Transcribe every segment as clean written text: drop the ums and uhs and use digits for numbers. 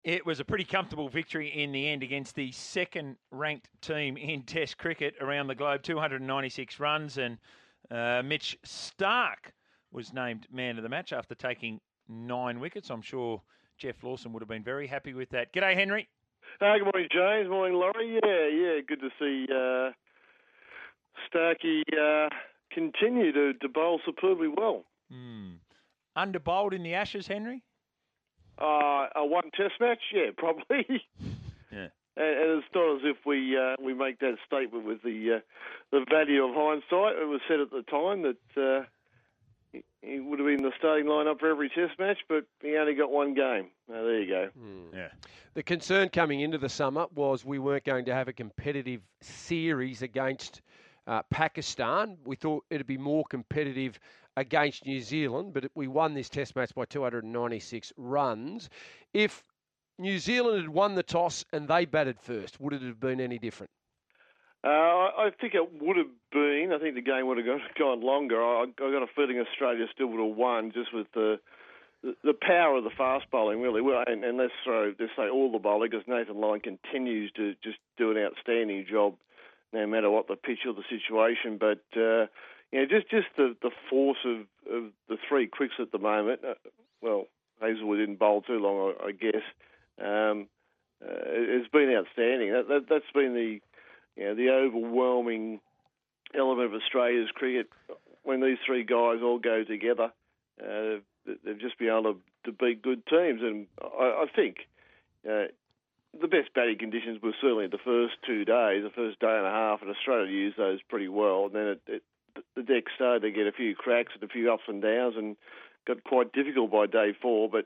It was a pretty comfortable victory in the end against the second-ranked team in Test cricket around the globe, 296 runs, and Mitch Starc was named man of the match after taking 9 wickets. I'm sure Jeff Lawson would have been very happy with that. G'day, Henry. Good morning, James. Morning, Laurie. Yeah, good to see Starkey continue to bowl superbly well. Under-bowled in the Ashes, Henry? A one Test match? Yeah, probably. Yeah. And it's not as if we make that statement with the value of hindsight. It was said at the time that he would have been in the starting lineup for every Test match, but he only got one game. There you go. Yeah. The concern coming into the summer was we weren't going to have a competitive series against Pakistan. We thought it'd be more competitive against New Zealand, but we won this Test match by 296 runs. If New Zealand had won the toss and they batted first, would it have been any different? I think it would have been. I think the game would have gone longer. I got a feeling Australia still would have won just with the power of the fast bowling, really. Well, and let's say all the bowling, because Nathan Lyon continues to just do an outstanding job no matter what the pitch or the situation. But just the force of the three quicks at the moment. Hazelwood didn't bowl too long, I guess. It's been outstanding. That's been the overwhelming element of Australia's cricket. When these three guys all go together, they've just been able to beat good teams. And I think the best batting conditions were certainly the first 2 days, the first day and a half, and Australia used those pretty well. And then the deck started to get a few cracks and a few ups and downs and got quite difficult by day 4. But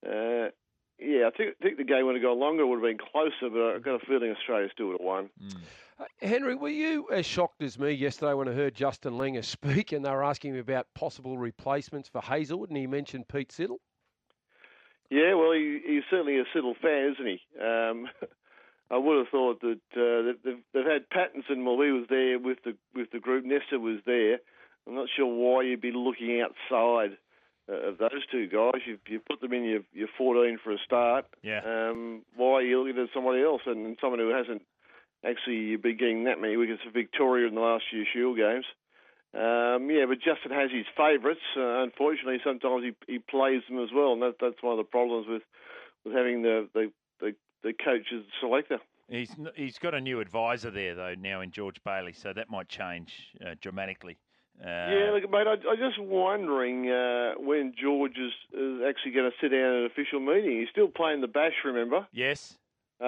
I think the game would have gone longer, would have been closer, but I've got a feeling Australia still would have won. Henry, were you as shocked as me yesterday when I heard Justin Langer speak and they were asking him about possible replacements for Hazelwood and he mentioned Pete Siddle? Yeah, well, he's certainly a Siddle fan, isn't he? I would have thought that they've had Pattinson while he was there with the group. Nestor was there. I'm not sure why you'd be looking outside of those two guys. You put them in your 14 for a start. Yeah. Why are you looking at somebody else and someone who hasn't actually been getting that many wickets for Victoria in the last few Shield games? But Justin has his favourites. Unfortunately, sometimes he plays them as well, and that's one of the problems with having the coach as selector. He's got a new advisor there, though, now in George Bailey, so that might change dramatically. Look, mate, I'm just wondering when George is actually going to sit down at an official meeting. He's still playing the Bash, remember? Yes.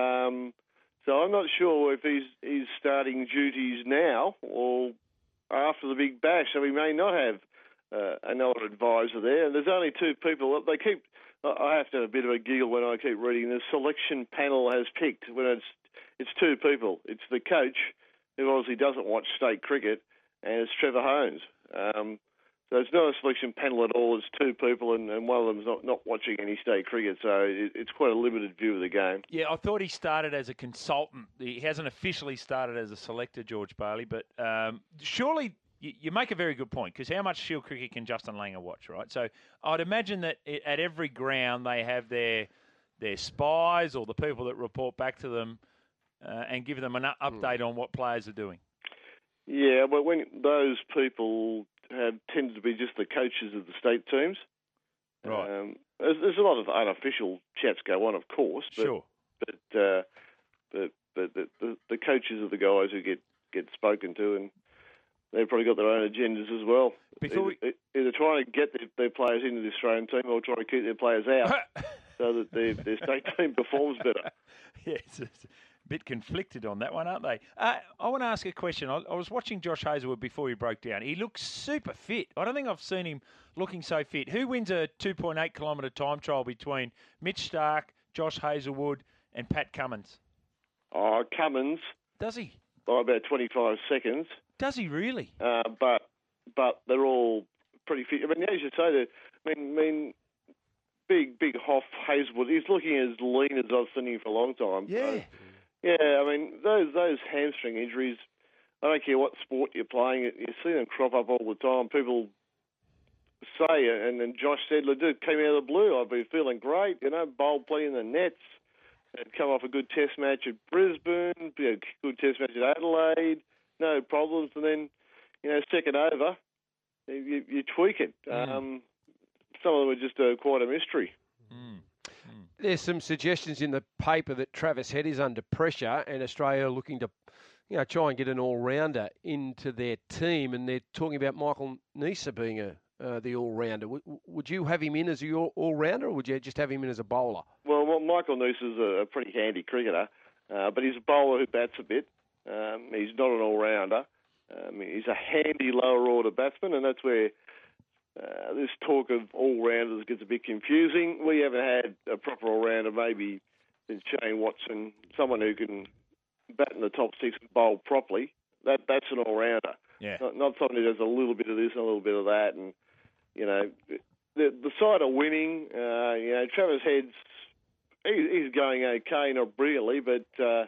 So I'm not sure if he's starting duties now or after the Big Bash, so we may not have another advisor there. And there's only two people. I have to have a bit of a giggle when I keep reading. The selection panel has picked when it's two people. It's the coach, who obviously doesn't watch state cricket, and it's Trevor Holmes. So it's not a selection panel at all. It's two people, and one of them's not watching any state cricket, so it's quite a limited view of the game. Yeah, I thought he started as a consultant. He hasn't officially started as a selector, George Bailey, but surely you make a very good point, because how much Shield cricket can Justin Langer watch, right? So I'd imagine that at every ground they have their spies or the people that report back to them and give them an update on what players are doing. Yeah, but when those people tend to be just the coaches of the state teams. Right. There's a lot of unofficial chats go on, of course. But, sure. But the coaches are the guys who get spoken to, and they've probably got their own agendas as well. Either trying to get their players into the Australian team or trying to keep their players out so that their state team performs better. Yes. It's a bit conflicted on that one, aren't they? I want to ask a question. I was watching Josh Hazelwood before he broke down. He looks super fit. I don't think I've seen him looking so fit. Who wins a 2.8 kilometre time trial between Mitch Starc, Josh Hazelwood and Pat Cummins? Cummins. Does he? By about 25 seconds. Does he really? But they're all pretty fit. I mean, as you say, big Hoff Hazelwood. He's looking as lean as I've seen him for a long time. Yeah. So, yeah, I mean, those hamstring injuries, I don't care what sport you're playing, you see them crop up all the time. People say, and then Josh Sedler came out of the blue, I've been feeling great, bowled plenty in the nets, Had come off a good test match at Brisbane, good test match at Adelaide, no problems. And then, second over, you tweak it. Some of them are just quite a mystery. There's some suggestions in the paper that Travis Head is under pressure and Australia are looking to try and get an all-rounder into their team, and they're talking about Michael Neser being the all-rounder. Would you have him in as your all-rounder, or would you just have him in as a bowler? Well, Michael Neser's a pretty handy cricketer, but he's a bowler who bats a bit. He's not an all-rounder. He's a handy lower-order batsman, and that's where this talk of all-rounders gets a bit confusing. We haven't had a proper all-rounder, maybe than Shane Watson, someone who can bat in the top six and bowl properly. That's an all-rounder. Yeah. Not someone who does a little bit of this and a little bit of that. And, the side are winning. Travis Head's, he's going okay, not brilliantly, but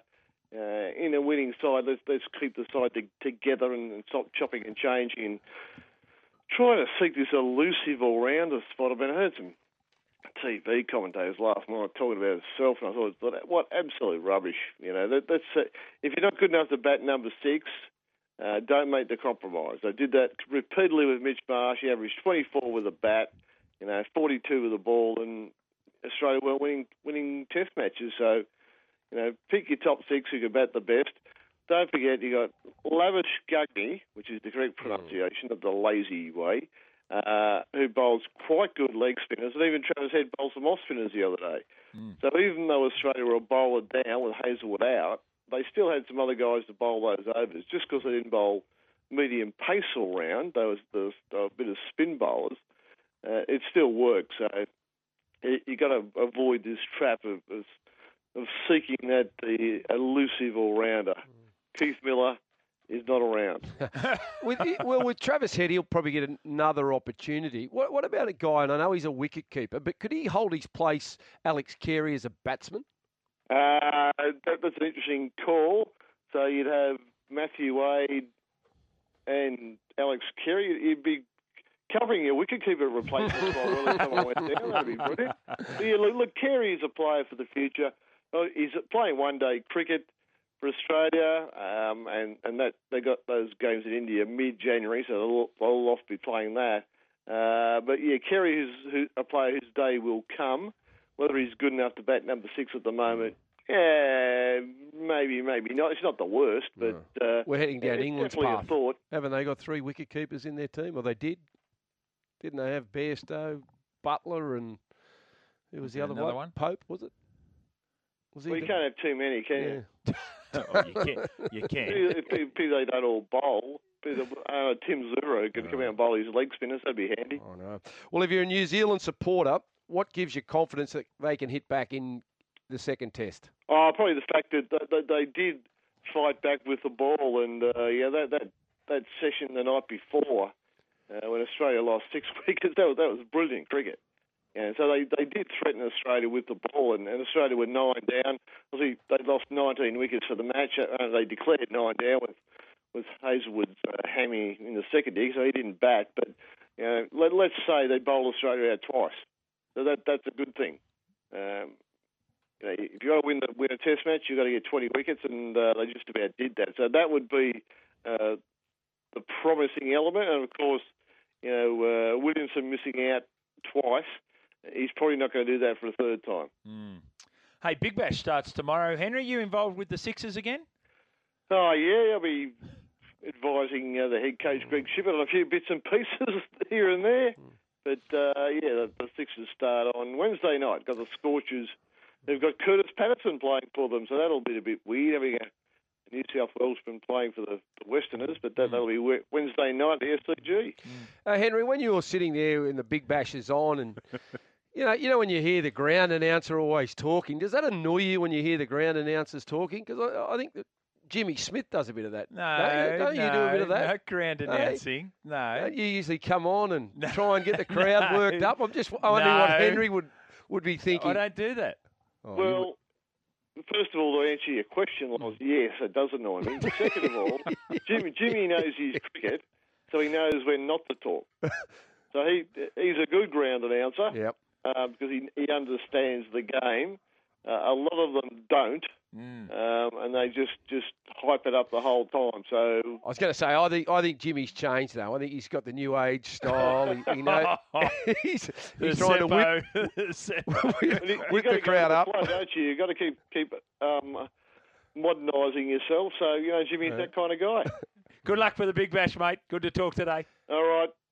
in a winning side, let's keep the side together and stop chopping and changing and trying to seek this elusive all-rounder spot. I heard some TV commentators last night talking about himself, and I thought, what absolute rubbish. That's if you're not good enough to bat number six, don't make the compromise. They did that repeatedly with Mitch Marsh. He averaged 24 with a bat, 42 with a ball, and Australia were winning test matches. So, pick your top six who can bat the best. Don't forget, you got Lavish Gagny, which is the correct pronunciation, not the lazy way, who bowls quite good leg spinners, and even Travis Head bowled some off spinners the other day. So even though Australia were a bowler down with Hazelwood out, they still had some other guys to bowl those overs. Just because they didn't bowl medium pace all round, there was a bit of spin bowlers, it still worked. So you got to avoid this trap of seeking the elusive all-rounder. Keith Miller is not around. with Travis Head, he'll probably get another opportunity. What about a guy, and I know he's a wicket keeper, but could he hold his place, Alex Carey, as a batsman? That's an interesting call. So you'd have Matthew Wade and Alex Carey. You'd be covering your wicketkeeper replacement while someone went down. That'd be brilliant. Yeah, look, Carey is a player for the future. He's playing one-day cricket for Australia, and that they got those games in India mid-January, so they'll all be playing that. But yeah, Carey is a player whose day will come. Whether he's good enough to bat number six at the moment, maybe not. It's not the worst, but we're heading down England's path. A thought. Haven't they got 3 wicket keepers in their team? Or they did? Didn't they have Bairstow, Butler, and who was the other one? Pope, was it? Well, you can't have too many, can you? Oh, you can. People they don't all bowl. Tim Zuro could come out and bowl his leg spinners. That'd be handy. Oh, no. Well, if you're a New Zealand supporter, what gives you confidence that they can hit back in the second test? Oh, probably the fact that they did fight back with the ball, and that session the night before when Australia lost 6 wickets, that was brilliant cricket. And so they did threaten Australia with the ball, and Australia were 9 down. Obviously, they lost 19 wickets for the match. They declared 9 down with Hazelwood's hammy in the second dig, so he didn't bat. But let's say they bowled Australia out twice. So that's a good thing. If you got to win a test match, you've got to get 20 wickets, and they just about did that. So that would be the promising element. And, of course, Williamson missing out twice. He's probably not going to do that for a third time. Hey, Big Bash starts tomorrow. Henry, you involved with the Sixers again? Oh, yeah. I'll be advising the head coach, Greg Shippett, on a few bits and pieces here and there. But, the Sixers start on Wednesday night. Got the Scorchers. They've got Curtis Patterson playing for them, so that'll be a bit weird, having a New South Welshman playing for the Westerners, but that'll be Wednesday night at the SCG. Henry, when you were sitting there and the Big Bash is on and... You know when you hear the ground announcer always talking, does that annoy you when you hear the ground announcers talking? Because I think that Jimmy Smith does a bit of that. No, don't you do a bit of that? No ground announcing. No. Don't you usually come on and try and get the crowd worked up? I'm just wondering what Henry would be thinking. I don't do that. Oh, well, first of all, to answer your question, Loz, yes, it does annoy me. Second of all, Jimmy knows his cricket, so he knows when not to talk. So he's a good ground announcer. Yep. Because he understands the game. A lot of them don't, and they just hype it up the whole time. So I was going to say, I think Jimmy's changed though. I think he's got the new age style. He knows he's trying to whip the crowd up. Flow, don't you? You've got to keep modernising yourself. So Jimmy's that kind of guy. Good luck for the Big Bash, mate. Good to talk today. All right.